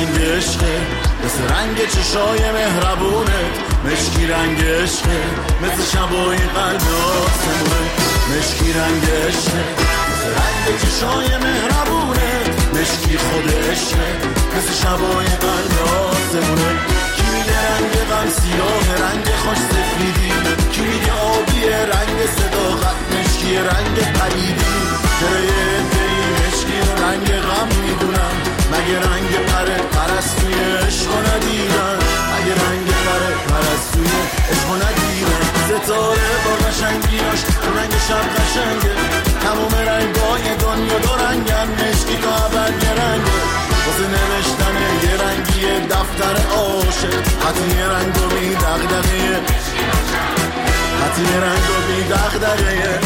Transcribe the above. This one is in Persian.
رنگ عشقه، مثل رنگ چشای مهربونه. مشکی رنگ عشقه، مثل شبای قلب آسمونه. مشکی رنگ عشقه، مثل رنگ چشای مهربونه. مشکی خود عشقه، مثل شبای قلب آسمونه. کی میگه رنگ غم سیاه، رنگ خوش سفیدی؟ کی میگه آبی، رنگ صداقت؟ مشکی رنگ پریدی. چرا مشکی رو رنگ غم میدونم؟ مگه رنگ پرستوی عشق ندیدن؟ مگه رنگ پرستوی عشق ندیدن؟ ستاره با قشنگیاش تو رنگ شب قشنگه. تموم رنگای دنیا دو رنگن، مشکی تا ابد یه رنگه. واسه نوشتن یه رنگی دفتر عاشق، خطی رنگ و بی دغدغه، خطی رنگ و بی دغدغه.